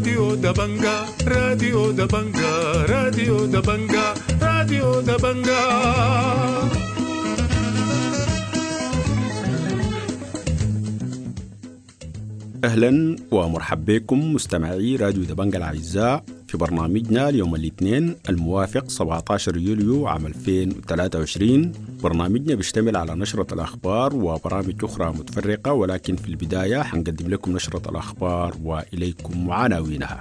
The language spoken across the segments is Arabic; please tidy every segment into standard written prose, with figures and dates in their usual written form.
راديو دبنجا راديو دبنجا راديو دبنجا راديو دبنجا. أهلا ومرحبا بكم مستمعي راديو دبنجا الأعزاء في برنامجنا اليوم الاثنين الموافق 17 يوليو عام 2023. برنامجنا بيشتمل على نشرة الأخبار وبرامج أخرى متفرقة، ولكن في البداية حنقدم لكم نشرة الأخبار وإليكم عناوينها.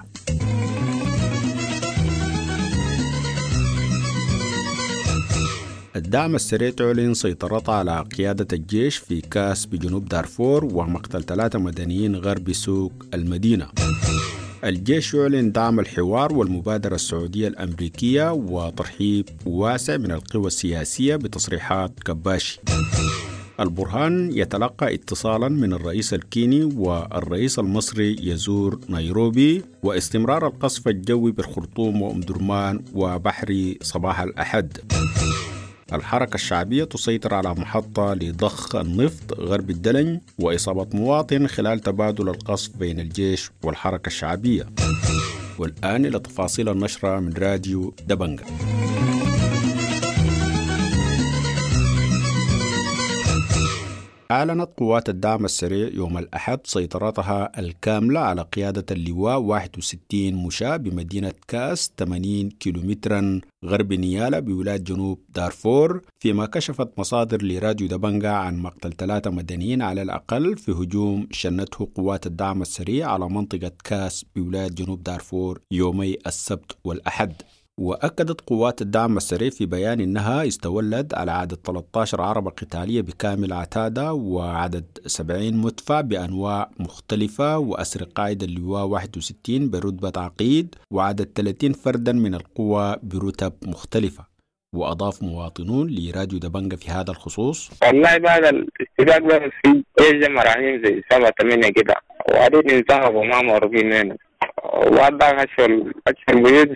الدعم السريع تعلن سيطرتها على قيادة الجيش في كاس بجنوب دارفور ومقتل 3 مدنيين غرب سوق المدينة. الجيش يعلن دعم الحوار والمبادرة السعودية الأمريكية وترحيب واسع من القوى السياسية بتصريحات كباشي. البرهان يتلقى اتصالا من الرئيس الكيني والرئيس المصري يزور نيروبي، واستمرار القصف الجوي بالخرطوم وأم درمان وبحري صباح الأحد. الحركة الشعبية تسيطر على محطة لضخ النفط غرب الدلن وإصابة مواطن خلال تبادل القصف بين الجيش والحركة الشعبية. والآن إلى تفاصيل النشرة من راديو دبنجا. أعلنت قوات الدعم السريع يوم الأحد سيطرتها الكاملة على قيادة اللواء 61 مشاة بمدينة كاس 80 كيلومترا غرب نيالا بولاية جنوب دارفور، فيما كشفت مصادر لراديو دبنجا عن مقتل 3 مدنيين على الأقل في هجوم شنته قوات الدعم السريع على منطقة كاس بولاية جنوب دارفور يومي السبت والأحد. وأكدت قوات الدعم السريع في بيان إنها استولت على عدد 13 عربة قتالية بكامل عتادة وعدد 70 مدفع بأنواع مختلفة وأسر قائد اللواء 61 برتبة عقيد وعدد 30 فردا من القوى برتب مختلفة. وأضاف مواطنون لراديو دبنجا في هذا الخصوص: والله بعد الاستباق ده في إيجا مراحين زي 7-8 كده وعدين انتهوا وما معروفين هنا، وعدى أشهر بيوت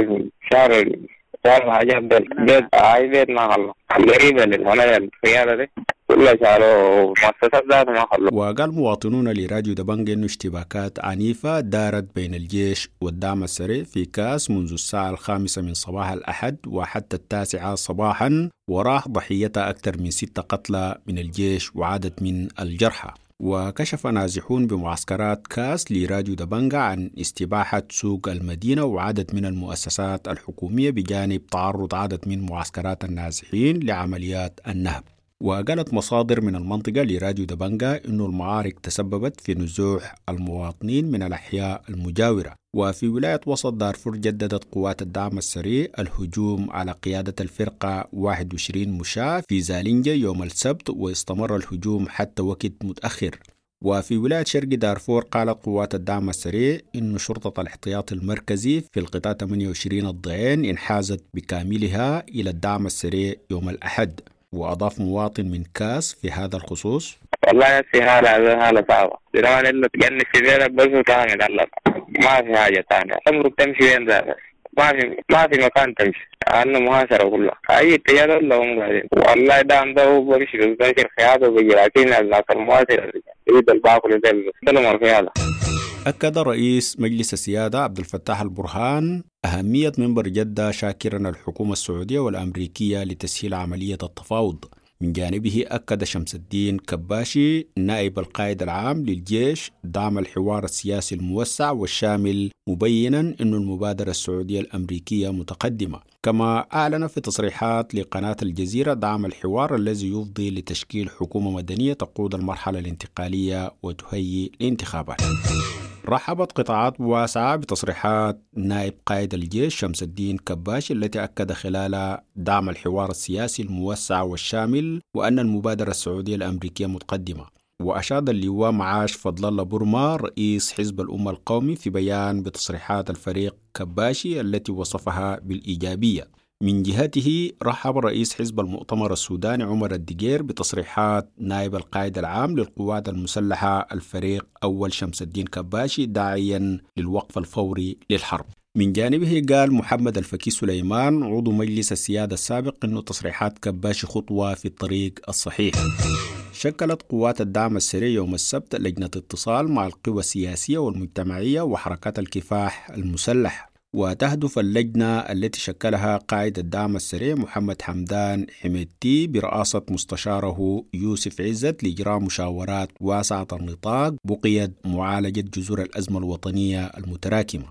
شهر حاجات بيت هاي بيت ما خلوا الغريبة اللي هنا القيادة دي كلها شالوا مؤسسات ذات ما خلوا. وقال مواطنون لراديو دبنجا إنه اشتباكات عنيفة دارت بين الجيش والدعم السريع في كاس منذ الساعة 5 من صباح الأحد وحتى 9 صباحا، وراح ضحيتها أكثر من 6 قتلى من الجيش وعدد من الجرحى. وكشف نازحون بمعسكرات كاس لراديو دبنجا عن استباحة سوق المدينة وعدد من المؤسسات الحكومية بجانب تعرض عدد من معسكرات النازحين لعمليات النهب. وقالت مصادر من المنطقة لراديو دبنجا إن المعارك تسببت في نزوح المواطنين من الأحياء المجاورة. وفي ولاية وسط دارفور جددت قوات الدعم السريع الهجوم على قيادة الفرقة 21 مشاة في زالينجا يوم السبت، واستمر الهجوم حتى وقت متأخر. وفي ولاية شرق دارفور قالت قوات الدعم السريع إن شرطة الاحتياط المركزي في القطاع 28 الضعين انحازت بكاملها إلى الدعم السريع يوم الأحد. وأضاف مواطن من كاس في هذا الخصوص: والله نفسي حالة صعبة، زمان إلا تجنس في بيتك بس وتاني الله ما في حاجة تانية، عمرك تمشي وين ذا ما في مكان تمشي، أنا مهاجرة كلها أي تجارة لهم قاعدين. والله ده عنده بمشي بمشي الخياطة وبيجراتين الناس المهاجرة يريد الباقل يدلوا الخياطة. أكد رئيس مجلس السيادة عبد الفتاح البرهان أهمية منبر جدة شاكرا الحكومة السعودية والأمريكية لتسهيل عملية التفاوض. من جانبه أكد شمس الدين كباشي نائب القائد العام للجيش دعم الحوار السياسي الموسع والشامل، مبينا أن المبادرة السعودية الأمريكية متقدمة. كما أعلن في تصريحات لقناة الجزيرة دعم الحوار الذي يفضي لتشكيل حكومة مدنية تقود المرحلة الانتقالية وتهيئ الانتخابات. رحبت قطاعات واسعة بتصريحات نائب قائد الجيش شمس الدين كباشي التي أكد خلالها دعم الحوار السياسي الموسع والشامل وأن المبادرة السعودية الأمريكية متقدمة. وأشاد اللواء معاش فضل الله برما رئيس حزب الأمة القومي في بيان بتصريحات الفريق كباشي التي وصفها بالإيجابية. من جهته رحب رئيس حزب المؤتمر السوداني عمر الدقير بتصريحات نائب القائد العام للقوات المسلحة الفريق أول شمس الدين كباشي داعيا للوقف الفوري للحرب. من جانبه قال محمد الفكي سليمان عضو مجلس السيادة السابق إنه تصريحات كباشي خطوة في الطريق الصحيح. شكلت قوات الدعم السريع يوم السبت لجنة اتصال مع القوى السياسية والمجتمعية وحركات الكفاح المسلح، وتهدف اللجنة التي شكلها قائد الدعم السريع محمد حمدان حميدتي برئاسة مستشاره يوسف عزت لإجراء مشاورات واسعة النطاق بقيت معالجة جذور الأزمة الوطنية المتراكمة.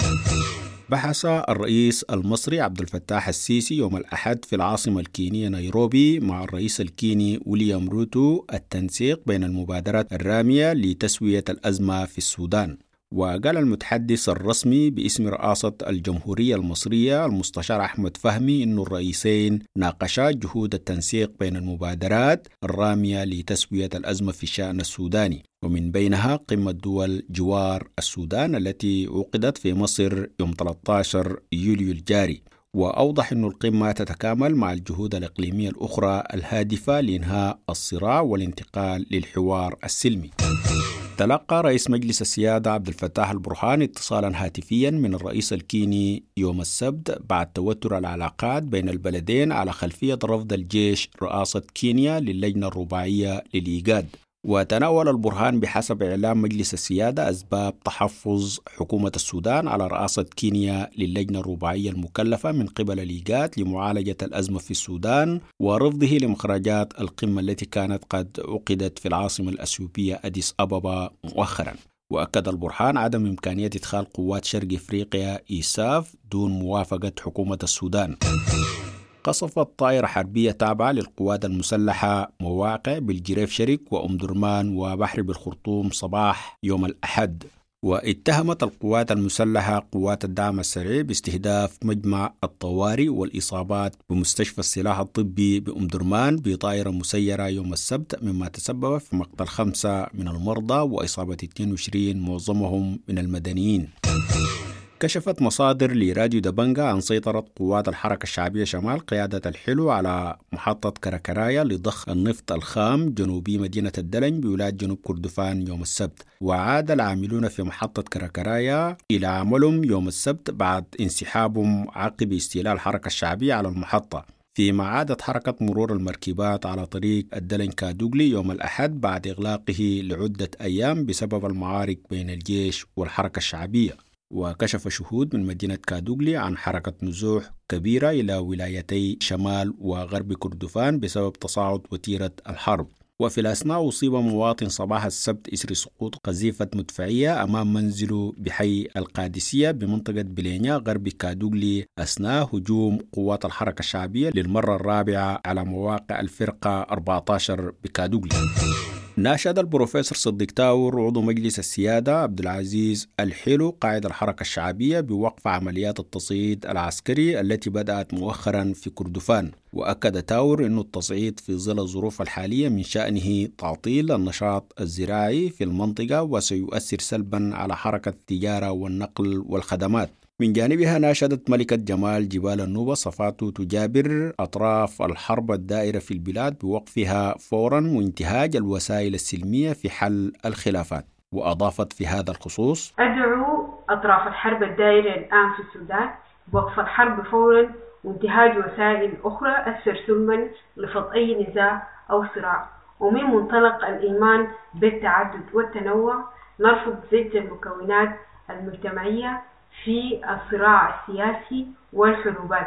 بحث الرئيس المصري عبد الفتاح السيسي يوم الأحد في العاصمة الكينية نيروبي مع الرئيس الكيني ويليام روتو التنسيق بين المبادرات الرامية لتسوية الأزمة في السودان. وقال المتحدث الرسمي باسم رئاسة الجمهورية المصرية المستشار أحمد فهمي إنه الرئيسين ناقشا جهود التنسيق بين المبادرات الرامية لتسوية الأزمة في الشأن السوداني، ومن بينها قمة دول جوار السودان التي عقدت في مصر يوم 13 يوليو الجاري. وأوضح أن القمة تتكامل مع الجهود الإقليمية الأخرى الهادفة لإنهاء الصراع والانتقال للحوار السلمي. تلقى رئيس مجلس السيادة عبد الفتاح البرهان اتصالا هاتفيا من الرئيس الكيني يوم السبت بعد توتر العلاقات بين البلدين على خلفية رفض الجيش رئاسة كينيا للجنة الرباعية للإيجاد. وتناول البرهان بحسب إعلام مجلس السيادة أسباب تحفظ حكومة السودان على رئاسة كينيا للجنة الرباعية المكلفة من قبل الإيجاد لمعالجة الأزمة في السودان ورفضه لمخرجات القمة التي كانت قد عقدت في العاصمة الأثيوبية أديس أبابا مؤخرا. وأكد البرهان عدم إمكانية إدخال قوات شرق إفريقيا إيساف دون موافقة حكومة السودان. قصفت طائرة حربية تابعة للقوات المسلحة مواقع بالجريف شرق وأم درمان وبحر بالخرطوم صباح يوم الأحد. واتهمت القوات المسلحة قوات الدعم السريع باستهداف مجمع الطوارئ والإصابات بمستشفى السلاح الطبي بأم درمان بطائرة مسيرة يوم السبت، مما تسبب في مقتل 5 من المرضى وإصابة 22 معظمهم من المدنيين. كشفت مصادر لراديو دبنجا عن سيطرة قوات الحركة الشعبية شمال قيادة الحلو على محطة كراكرايا لضخ النفط الخام جنوبي مدينة الدلن بولاية جنوب كردفان يوم السبت. وعاد العاملون في محطة كراكرايا إلى عملهم يوم السبت بعد انسحابهم عقب استيلاء الحركة الشعبية على المحطة، فيما عادت حركة مرور المركبات على طريق الدلن كادوغلي يوم الأحد بعد إغلاقه لعدة أيام بسبب المعارك بين الجيش والحركة الشعبية. وكشف شهود من مدينة كادوغلي عن حركة نزوح كبيرة إلى ولايتي شمال وغرب كردفان بسبب تصاعد وتيرة الحرب. وفي الأثناء أصيب مواطن صباح السبت إثر سقوط قذيفة مدفعية أمام منزله بحي القادسية بمنطقة بلينيا غرب كادوغلي أثناء هجوم قوات الحركة الشعبية للمرة الرابعة على مواقع الفرقة 14 بكادوغلي. ناشد البروفيسور صديق تاور عضو مجلس السيادة عبد العزيز الحلو قائد الحركة الشعبية بوقف عمليات التصعيد العسكري التي بدأت مؤخرا في كردفان. وأكد تاور أن التصعيد في ظل الظروف الحالية من شأنه تعطيل النشاط الزراعي في المنطقة وسيؤثر سلبا على حركة التجارة والنقل والخدمات. من جانبها ناشدت ملكة جمال جبال النوبة صفاتو تجابر أطراف الحرب الدائرة في البلاد بوقفها فورا وانتهاج الوسائل السلمية في حل الخلافات. وأضافت في هذا الخصوص: أدعو أطراف الحرب الدائرة الآن في السودان بوقف الحرب فورا وانتهاج وسائل أخرى أكثر سلما لفض أي نزاع أو صراع، ومن منطلق الإيمان بالتعدد والتنوع نرفض زج المكونات المجتمعية في الصراع السياسي والحروبات.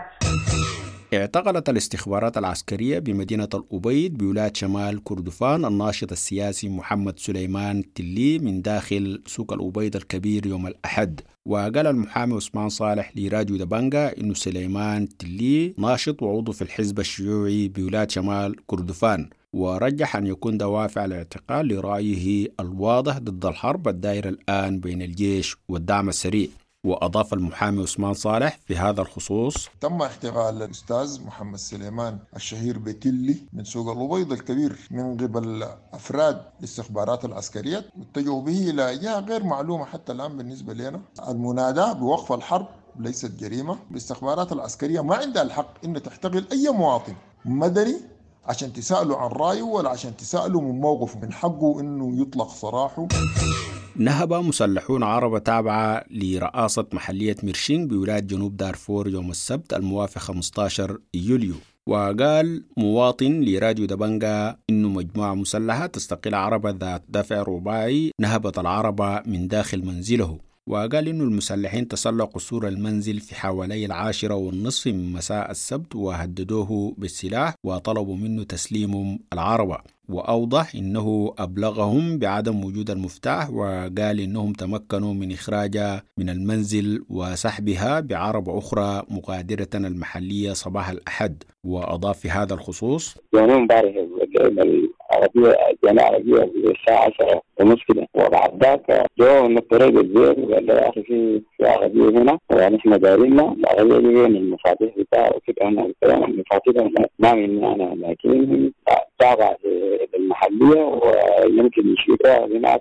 اعتقلت الاستخبارات العسكرية بمدينة الأبيض بولاية شمال كردفان الناشط السياسي محمد سليمان تلي من داخل سوق الأبيض الكبير يوم الأحد. وقال المحامي عثمان صالح لراديو دبنجا إنه سليمان تلي ناشط وعضو في الحزب الشيوعي بولاية شمال كردفان، ورجح أن يكون دوافع الاعتقال لرأيه الواضح ضد الحرب الدائرة الآن بين الجيش والدعم السريع. وأضاف المحامي عثمان صالح في هذا الخصوص: تم اغتيال الأستاذ محمد سليمان الشهير بتلي من سوق الأبيض الكبير من قبل أفراد الاستخبارات العسكرية اتجهوا به إلى جهة غير معلومة حتى الآن بالنسبة لنا. المناداة بوقف الحرب ليست جريمة. الاستخبارات العسكرية ما عندها الحق إن تحتقل أي مواطن مدني عشان تسأله عن رأيه ولا عشان تسأله من موقفه. من حقه إنه يطلق سراحه. نهب مسلحون عرب تابعة لرئاسة محلية ميرشينغ بولاية جنوب دارفور يوم السبت الموافق 15 يوليو. وقال مواطن لراديو دبنجا إنه مجموعة مسلحة تستقل عربة ذات دفع رباعي نهبت العربة من داخل منزله. وقال إنه المسلحين تسلقوا سور المنزل في حوالي 10:30 من مساء السبت وهددوه بالسلاح وطلبوا منه تسليم العربة. وأوضح إنه أبلغهم بعدم وجود المفتاح، وقال إنهم تمكنوا من إخراجها من المنزل وسحبها بعربة أخرى مغادرة المحلية صباح الأحد. وأضاف في هذا الخصوص: يعني امبارح العربية جانا عربية الساعة 10 ومشكلة، وبعد ذاك جو من الطريق الزين وقال له يا أخي في عربية هنا ونحن دارينا العربية دي وين المفاتيح بتاعه وكده. أنا الكلام المفاتيح ما مني أنا، لكن تابع المحلية ويمكن يشيلوها هناك.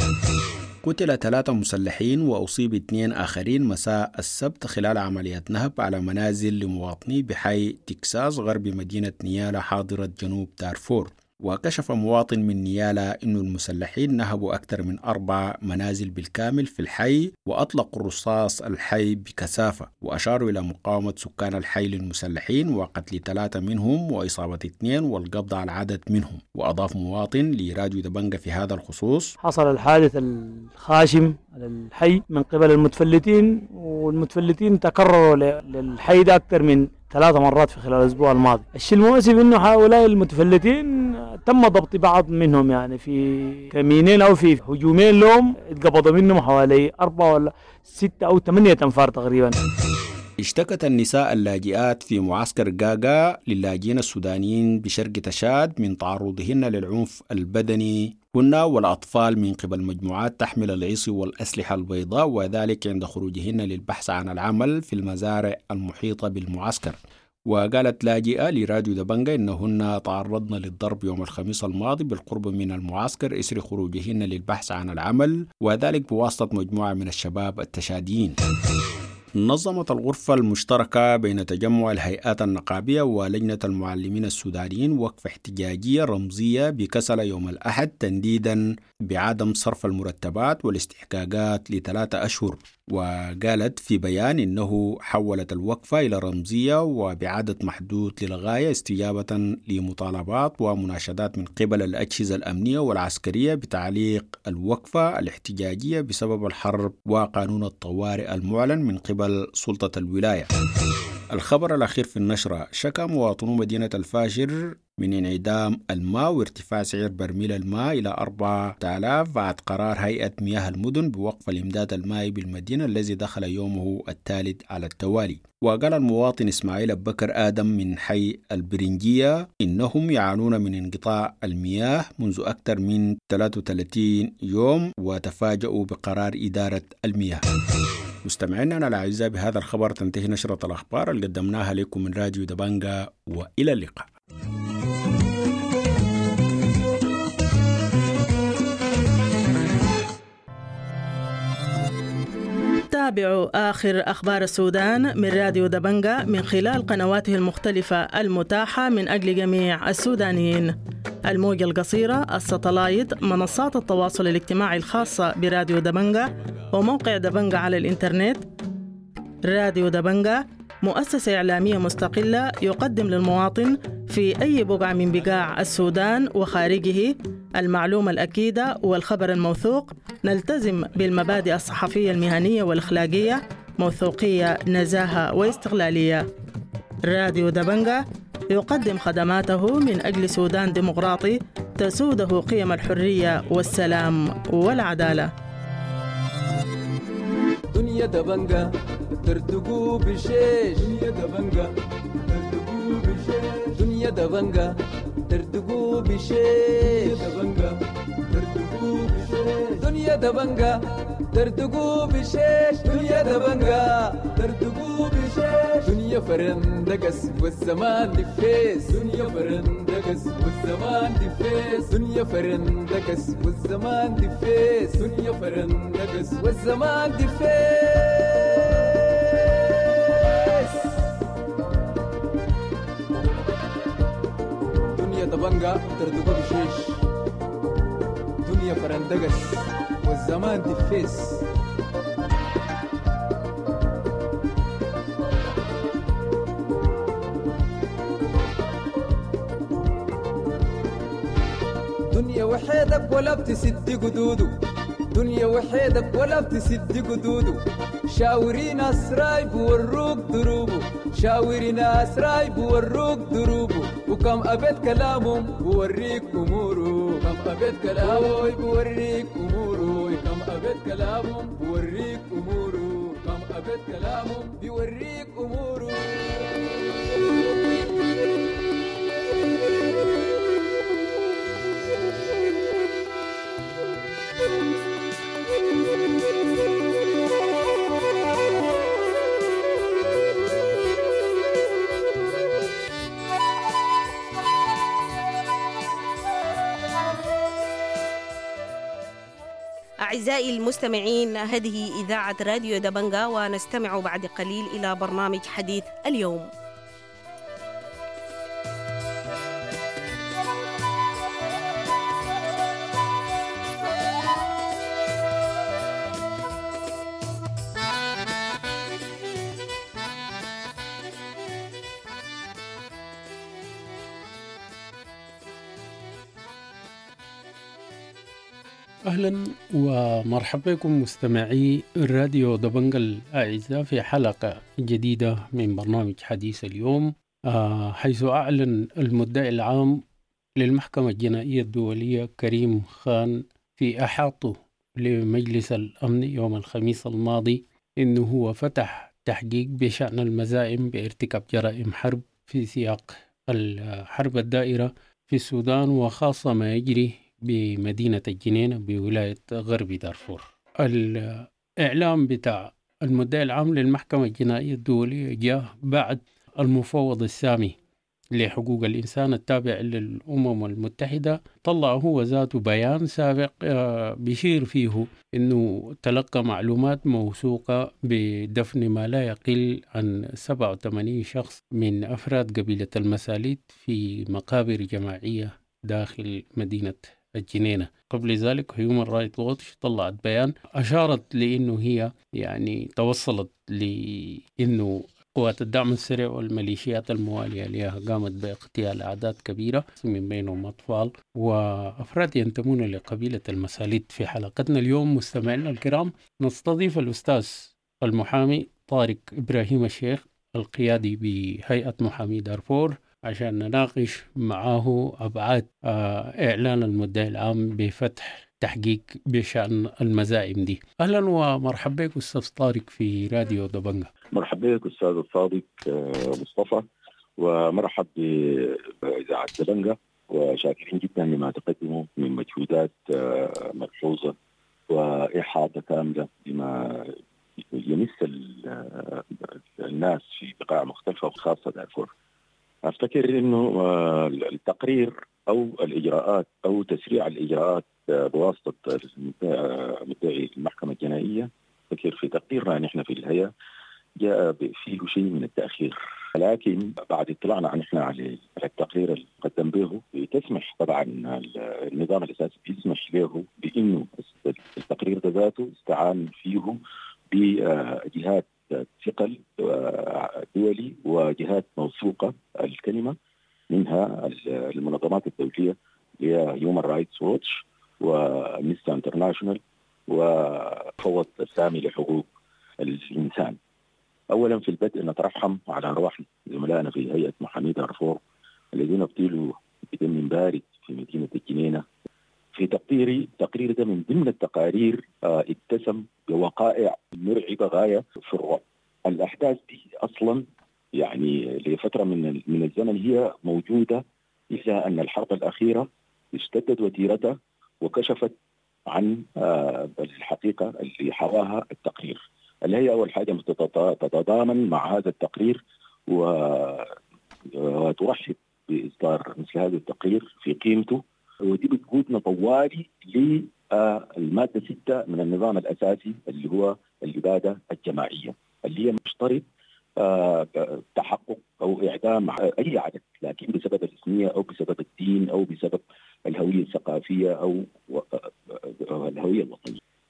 قتل 3 مسلحين وأصيب 2 آخرين مساء السبت خلال عملية نهب على منازل لمواطني بحي تكساس غرب مدينة نيالا حاضرة جنوب دارفور. وكشف مواطن من نيالا أن المسلحين نهبوا أكثر من 4 منازل بالكامل في الحي وأطلقوا الرصاص الحي بكثافة، وأشاروا إلى مقاومة سكان الحي للمسلحين وقتل 3 منهم وإصابة 2 والقبض على عدد منهم. وأضاف مواطن لراديو دبنجا في هذا الخصوص: حصل الحادث الخاشم على الحي من قبل المتفلتين، والمتفلتين تكرروا للحي ده أكثر من 3 مرات في خلال الأسبوع الماضي. الشيء المؤسف إنه هؤلاء المتفلتين تم ضبط بعض منهم، يعني في كمينين أو في هجومين لهم اتقبضوا منهم حوالي 4 ولا 6 أو 8 أنفار تقريبا. اشتكت النساء اللاجئات في معسكر غاغا للاجئين السودانيين بشرق تشاد من تعرضهن للعنف البدني هن والأطفال من قبل مجموعات تحمل العصي والأسلحة البيضاء، وذلك عند خروجهن للبحث عن العمل في المزارع المحيطة بالمعسكر. وقالت لاجئة لراديو دبنجا إنهن تعرضن للضرب يوم الخميس الماضي بالقرب من المعسكر إثر خروجهن للبحث عن العمل، وذلك بواسطة مجموعة من الشباب التشاديين. نظمت الغرفة المشتركة بين تجمع الهيئات النقابية ولجنة المعلمين السودانيين وقفة احتجاجية رمزية بكسلة يوم الأحد تنديدا بعدم صرف المرتبات والاستحقاقات ل3 أشهر. وقالت في بيان إنه حولت الوقفة إلى رمزية وبعدد محدود للغاية استجابة لمطالبات ومناشدات من قبل الأجهزة الأمنية والعسكرية بتعليق الوقفة الاحتجاجية بسبب الحرب وقانون الطوارئ المعلن من قبل سلطة الولاية. الخبر الأخير في النشرة: شكى مواطنو مدينة الفاشر من انعدام الماء وارتفاع سعر برميل الماء إلى 4000 بعد قرار هيئة مياه المدن بوقف الإمداد المائي بالمدينة الذي دخل يومه الثالث على التوالي. وقال المواطن إسماعيل أبو بكر آدم من حي البرنجية إنهم يعانون من انقطاع المياه منذ أكثر من 33 يوم وتفاجؤوا بقرار إدارة المياه. مستمعينا الأعزاء، بهذا الخبر تنتهي نشرة الأخبار اللي قدمناها لكم من راديو دبنجا، وإلى اللقاء. تابعوا آخر أخبار السودان من راديو دبنجا من خلال قنواته المختلفة المتاحة من أجل جميع السودانيين: الموجة القصيرة، الساتلايت، منصات التواصل الاجتماعي الخاصة براديو دبنجا، وموقع دبنجا على الإنترنت. راديو دبنجا مؤسسة إعلامية مستقلة يقدم للمواطن في أي بقعة من بقاع السودان وخارجه المعلومة الأكيدة والخبر الموثوق. نلتزم بالمبادئ الصحفية المهنية والأخلاقية: موثوقية، نزاهة واستقلالية. راديو دبنجا يقدم خدماته من أجل سودان ديمقراطي تسوده قيم الحرية والسلام والعدالة. دنيا دبنجا ترتقو بشيش، دنيا دبنجا ترتقو بشيش، دنيا دبنجا ترتقو بشيش، دنيا دبنجا ترتقو بشيش، دنيا دبنجا ترتقو بشيش، دنيا فرندقس والزمان دفيس، دنيا فرندقس والزمان دفيس، دنيا فرندقس والزمان دفيس، دنيا فرندقس والزمان دفيس. دنيا دبنجا ترتقو بشيش، دنيا فرندقس والزمان تفيس. دنيا وحيدك ولا بتسد قدودو، دنيا وحيدك ولا بتسد قدودو. شاوري ناس راي بوروك دروبو، شاوري ناس راي بوروك دروبو. وكم أبيت كلامهم بوريك أمورو، كم أبيت كلامهم بوريك أمورو، كم أبيت كلامهم بوريك أمورو، كم أبيت كلامهم بوريك أمورو. أعزائي المستمعين، هذه إذاعة راديو دبنجا، ونستمع بعد قليل إلى برنامج حديث اليوم. أهلا ومرحبا بكم مستمعي راديو دبنجا الأعزاء في حلقة جديدة من برنامج حديث اليوم، حيث أعلن المدعي العام للمحكمة الجنائية الدولية كريم خان في إحاطته لمجلس الأمن يوم الخميس الماضي إنه هو فتح تحقيق بشأن المزاعم بارتكاب جرائم حرب في سياق الحرب الدائرة في السودان، وخاصة ما يجري بمدينة الجنينة بولاية غرب دارفور. الإعلام بتاع المدعي العام للمحكمة الجنائية الدولية جاء بعد المفوض السامي لحقوق الإنسان التابع للأمم المتحدة طلع هو ذاته بيان سابق بيشير فيه أنه تلقى معلومات موثوقة بدفن ما لا يقل عن 87 شخص من أفراد قبيلة المساليت في مقابر جماعية داخل مدينة الجنينة. قبل ذلك هيومن رايت ووتش طلعت بيان أشارت لأنه هي توصلت لأنه قوات الدعم السريع والميليشيات الموالية لها قامت باغتيال أعداد كبيرة من بينهم أطفال وأفراد ينتمون لقبيلة المساليت. في حلقتنا اليوم مستمعينا الكرام نستضيف الأستاذ المحامي طارق إبراهيم الشيخ القيادي بهيئة محامي دارفور عشان نناقش معه أبعاد إعلان المدعي العام بفتح تحقيق بشأن المزاعم دي. أهلا ومرحبا بك أستاذ طارق في راديو دبنجا. مرحبا بك أستاذ الصادق مصطفى، ومرحب بإذاعة دبنجا، وشاكرين جدا لما تقدموا من مجهودات ملحوظة وإحاطة كاملة بما يمس الناس في بقاع مختلفة وخاصة دارفور. أفتكر أنه التقرير أو الإجراءات أو تسريع الإجراءات بواسطة مدعي المحكمة الجنائية، أفتكر في تقريرنا نحن في الهيئة جاء فيه شيء من التأخير، لكن بعد اطلاعنا نحن على التقرير اللي قدم به تسمح طبعا النظام الأساسي يسمح له بأنه التقرير ذاته استعان فيه بجهات ثقل دولي وجهات موثوقة الكلمة، منها المنظمات الدولية هي هيومن رايتس ووتش وميستا انترناشونال وفوض السامي لحقوق الإنسان. أولا في البدء نترحم على أرواح زملائنا في هيئة محامي دارفور الذين ابتلوا بدم بارد في مدينة الجنينة. في تقرير ده من ضمن التقارير اتسم بوقائع مرعبة غاية في الرعب. الأحداث دي أصلا يعني لفترة من الزمن هي موجودة، إلا أن الحرب الأخيرة اشتدت وتيرتها وكشفت عن الحقيقة اللي حواها التقرير. الهيئة أول حاجة تتضامن مع هذا التقرير وترحب بإصدار مثل هذا التقرير في قيمته، ودي بتقودنا طوالي للمادة 6 من النظام الأساسي اللي هو الإبادة الجماعية، اللي هي مشترط تحقق أو إعدام أي عدد، لكن بسبب الإثنية أو بسبب الدين أو بسبب الهوية الثقافية أو الهوية الوطنية.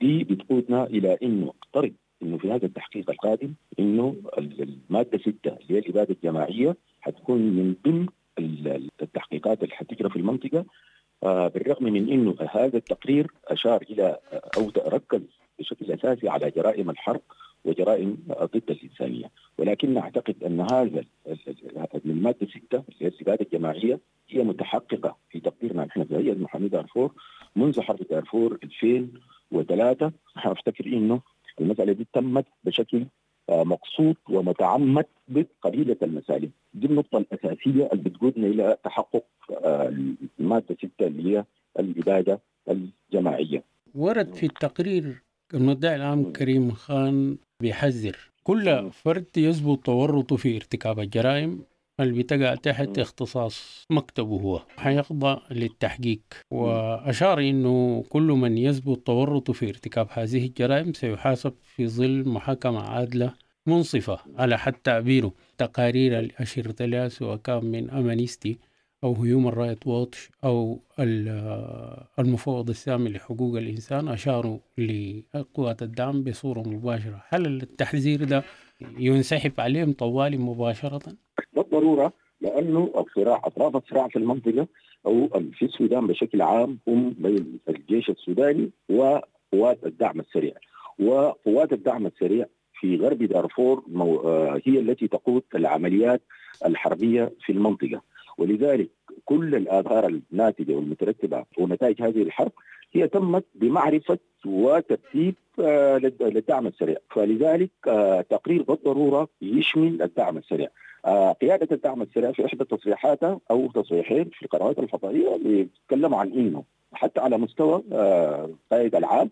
دي بتقودنا إلى إنه اقترب إنه في هذا التحقيق القادم إنه المادة 6 اللي هي الإبادة الجماعية حتكون من ضمن التحقيقات اللي حتجرى في المنطقة. بالرغم من إنه هذا التقرير أشار إلى أو ركز بشكل أساسي على جرائم الحرب وجرائم ضد الإنسانية، ولكن أعتقد أن هذا من المادة 6 اللي هي الإبادة الجماعية هي متحققة في تقديرنا نحن في هيئة محامي دارفور منذ حرب دارفور 2003. أفتكر إنه المسألة دي تمت بشكل مقصود ومتعمد بقبيلة المسالم. دي النقطة الأساسية اللي بتقودنا إلى تحقق المادة 6 اللي هي الإبادة الجماعية. ورد في التقرير المدعي العام كريم خان بيحذر كل فرد يثبت تورطه في ارتكاب الجرائم اللي بتقع تحت اختصاص مكتبه هو حيخضع للتحقيق، وأشار إنه كل من يثبت تورطه في ارتكاب هذه الجرائم سيحاسب في ظل محاكمة عادلة منصفة على حد تعبيره. تقارير الأشيرة لها سواء كان من أمانيستي أو هيومن رايت ووتش أو المفوض السامي لحقوق الإنسان أشاروا لقوات الدعم بصورة مباشرة. هل التحذير ده ينسحب عليهم طوالي مباشرة؟ بالضرورة، لأنه أطراف الصراع في المنطقة أو في السودان بشكل عام هم بين الجيش السوداني وقوات الدعم السريع. وقوات الدعم السريع في غرب دارفور هي التي تقود العمليات الحربية في المنطقة، ولذلك كل الآثار الناتجة والمترتبة ونتائج هذه الحرب هي تمت بمعرفة وترتيب للدعم السريع. فلذلك تقرير بالضرورة يشمل الدعم السريع. قيادة الدعم السريع في إحدى تصريحاتها أو تصريحين في القنوات الفضائية بيتكلموا عن إنه حتى على مستوى قائد العام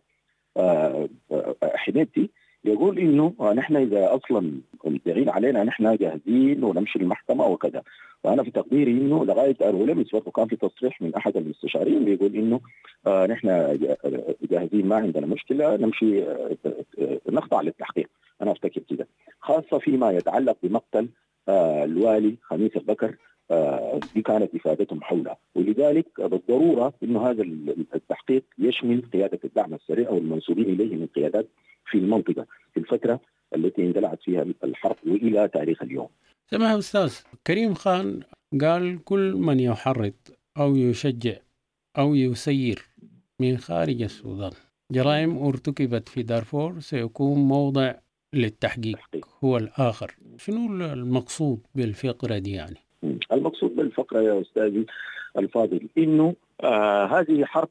حميدتي يقول إنه نحن إذا أصلا مدعين علينا نحن جاهزين ونمشي المحكمة وكذا. وأنا في تقديري إنه لغاية ولمس وكان في تصريح من أحد المستشارين بيقول إنه نحن جاهزين ما عندنا مشكلة نمشي نخضع للتحقيق. أنا أفتكر كده، خاصة فيما يتعلق بمقتل الوالي خميس البكر، دي كانت إفادتهم حولها. ولذلك بالضرورة إنه هذا التحقيق يشمل قيادة الدعم السريع أو المنسوبين إليه من قيادات في المنطقة في الفترة التي اندلعت فيها الحرب وإلى تاريخ اليوم. سمع أستاذ كريم خان قال كل من يحرض أو يشجع أو يسير من خارج السودان جرائم ارتكبت في دارفور سيكون موضع للتحقيق هو الآخر. شنو المقصود بالفقرة دي يعني؟ المقصود بالفقرة يا أستاذي الفاضل إنه هذه حرب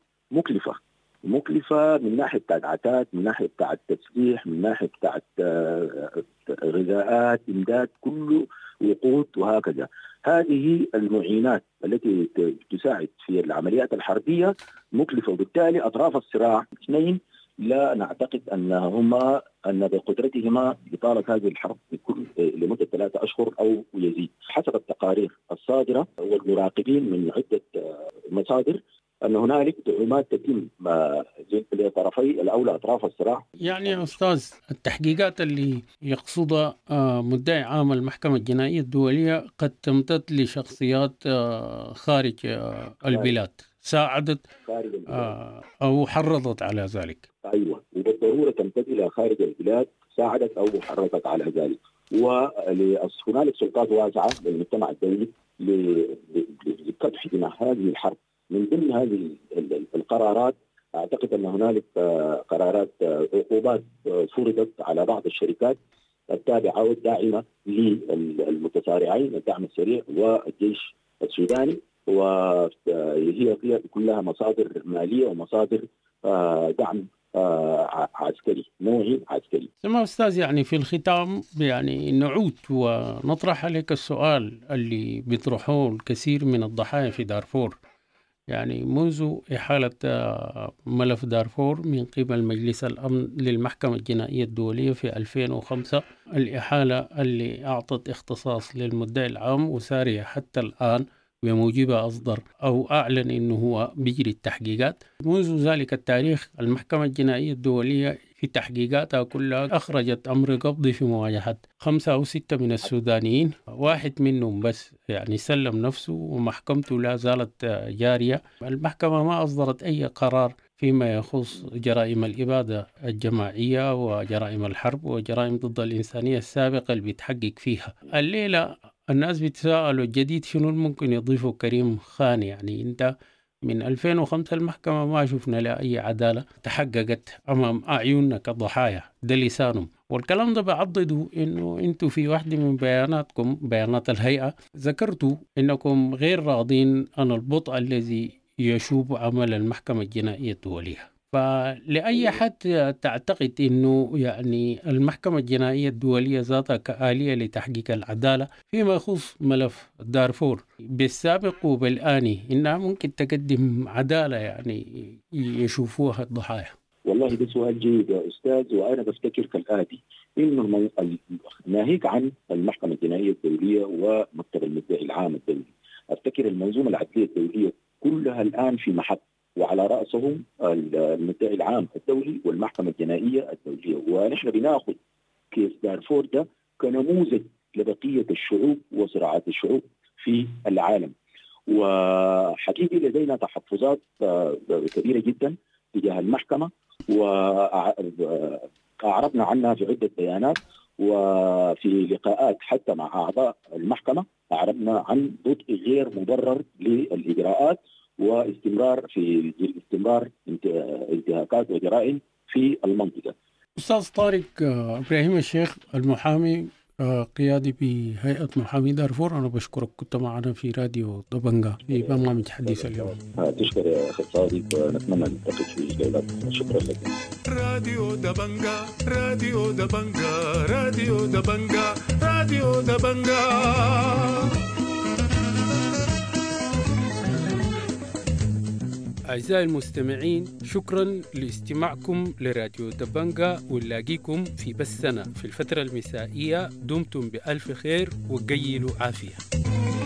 مكلفة من ناحية بتاعت عتاد، من ناحية بتاعت تسليح، من ناحية بتاعت غذاءات، إمداد، كله وقود وهكذا. هذه المعينات التي تساعد في العمليات الحربية مكلفة، وبالتالي أطراف الصراع اثنين لا نعتقد أن بقدرتهما إطالة هذه الحرب لمدة 3 أشهر أو يزيد. حسب التقارير الصادرة والمراقبين من عدة مصادر أن هنالك دعومات تتم لطرفي الأولى أطراف الصراع. يعني يا أستاذ التحقيقات اللي يقصدها مدعي عام المحكمة الجنائية الدولية قد تمتد لشخصيات خارج البلاد ساعدت أو حرضت على ذلك. أيوة، وبالضرورة تمتد إلى خارج البلاد ساعدت أو حرضت على ذلك. وهنالك سلطات واسعة للمجتمع الدولي لكبح دماء هذه الحرب. من ضمن هذه القرارات أعتقد أن هنالك قرارات عقوبات فرضت على بعض الشركات التابعة والداعمة للمتصارعين الدعم السريع والجيش السوداني، وهي كلها مصادر مالية ومصادر دعم عسكري نوعي عسكري. سمع أستاذ، يعني في الختام يعني نعود ونطرح عليك السؤال اللي بيطرحوه الكثير من الضحايا في دارفور. يعني منذ إحالة ملف دارفور من قبل مجلس الأمن للمحكمة الجنائية الدولية في 2005، الإحالة اللي أعطت اختصاص للمدعي العام وسارية حتى الآن بموجبها أصدر أو أعلن أنه هو بيجري التحقيقات. منذ ذلك التاريخ المحكمة الجنائية الدولية في تحقيقاتها كلها أخرجت أمر قبض في مواجهة 5 أو 6 من السودانيين، واحد منهم بس يعني سلم نفسه ومحكمته لا زالت جارية. المحكمة ما أصدرت أي قرار فيما يخص جرائم الإبادة الجماعية وجرائم الحرب وجرائم ضد الإنسانية السابقة اللي بيتحقق فيها. الليلة الناس بيتساءلوا الجديد شنو ممكن يضيفه كريم خان. يعني انت من 2005 المحكمة ما شفنا لها أي عدالة تحققت أمام أعيننا كضحايا، ده لسانهم. والكلام ده بعضدوا إنه أنتوا في واحدة من بياناتكم، بيانات الهيئة، ذكرتوا إنكم غير راضين عن البطء الذي يشوب عمل المحكمة الجنائية الدولية. فلأي حد تعتقد إنه يعني المحكمة الجنائية الدولية ذاتها كآلية لتحقيق العدالة فيما يخص ملف دارفور بالسابق وبالآني إنها ممكن تقدم عدالة يعني يشوفوها الضحايا؟ والله ده سؤال جيد يا أستاذ، وأنا بفتكر كالآتي: إنه ناهيك عن المحكمة الجنائية الدولية ومكتب المدعي العام الدولي، أفتكر المنظومة العدلية الدولية كلها الآن في محك، وعلى رأسهم المدعي العام الدولي والمحكمة الجنائية الدولية. ونحن بناخذ كيس دارفور ده كنموذج لبقية الشعوب وصراعات الشعوب في العالم. وحقيقي لدينا تحفظات كبيرة جدا تجاه المحكمة، وأعربنا عنها في عدة بيانات، وفي لقاءات حتى مع أعضاء المحكمة أعربنا عن بطء غير مبرر للإجراءات واستمرار انتهاكات وجرائم في المنطقة. أستاذ طارق إبراهيم الشيخ المحامي قيادي بهيئة محامي دارفور، أنا بشكرك، كنت معنا في راديو دبنجا في برنامج حديث اليوم. تشكر يا أخي صادق، ونتمنى أن نلتقي في جولات. شكرا لك. راديو دبنجا، راديو دبنجا، راديو دبنجا، راديو دبنجا. أعزائي المستمعين، شكرا لاستماعكم لراديو دبنجا، ونلاقيكم في بثنا في الفترة المسائية. دمتم بألف خير وقيلوا عافية.